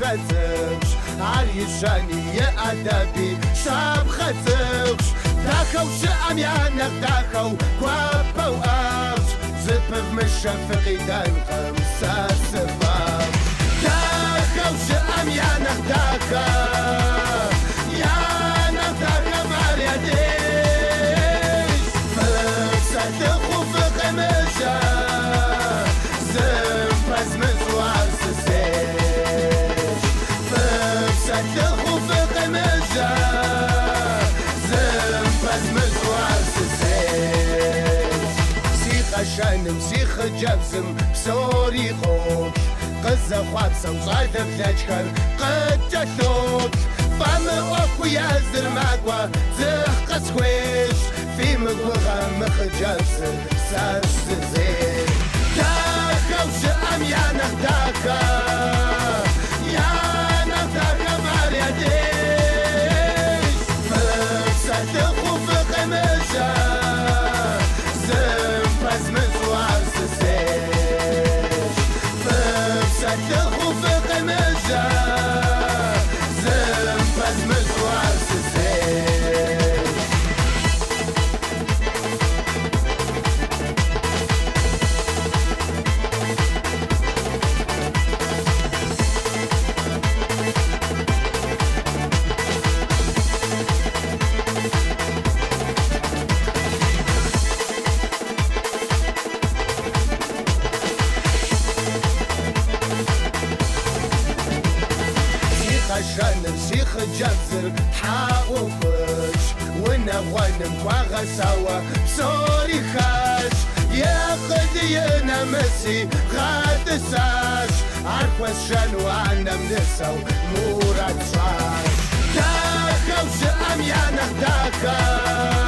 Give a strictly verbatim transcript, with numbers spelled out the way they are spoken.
خزخش عريشاني يا أدبي شاب خزخش داخو شأميانك داخو كوابا وأرش زبب مشافقي دان خمسة سباب داخو شأميانك داخو يانك داخو مارياديش فلسة خوف قمشة زنبز مزوار سسيش فلسة خوف قمشة زنبز مزوار سسيش سيخة شانم سيخة جبزم بسوري خوش قزة خوابسة وصايدة بلاجكر قد جتوش فام اوكو يازر ماقوى زخ قسخويش في مقوغة مخجبسة سارش زيزير داخا وشأم يانك داخا يانك داخا مارياديش فلسة خوف قمشة زنبز مزوار سسيش فلسة خوف قمشة زنبز مزوار سسيش شانم سيخ جبزر حاوفش ونغوانم وغساوة بسوري خاش يا قدينا مسي غاد ساش عرفوس شانو عنا منساو مورد شاش داخا وشأم يانك داخا